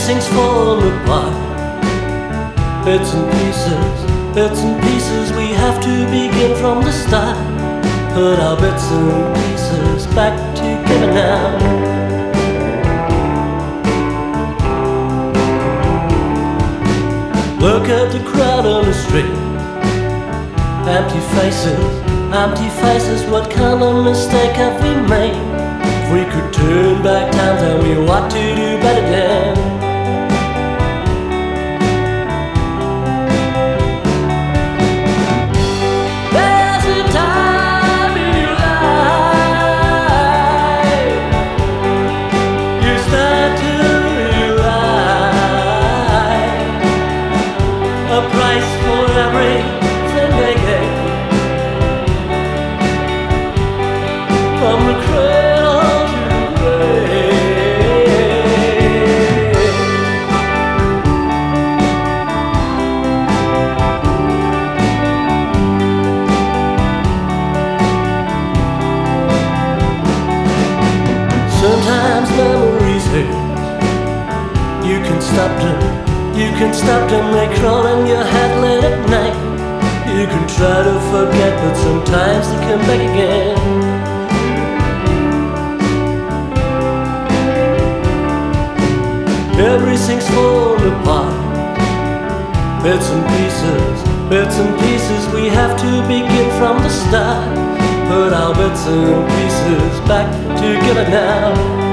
Everything's falling apart. Bits and pieces, we have to begin from the start. Put our bits and pieces back together now. Look at the crowd on the street. Empty faces, what kind of mistake have we made? If we could turn back time, tell me what to do better then. There's a time in your life you start to realize a price for everything they gave. From the cradle to the grave. Sometimes memories hurt. You can stop them, they crawl in your head late at night. You can try to forget, but sometimes they come back again. Everything's falling apart. Bits and pieces, we have to begin from the start. Put our bits and pieces back together now.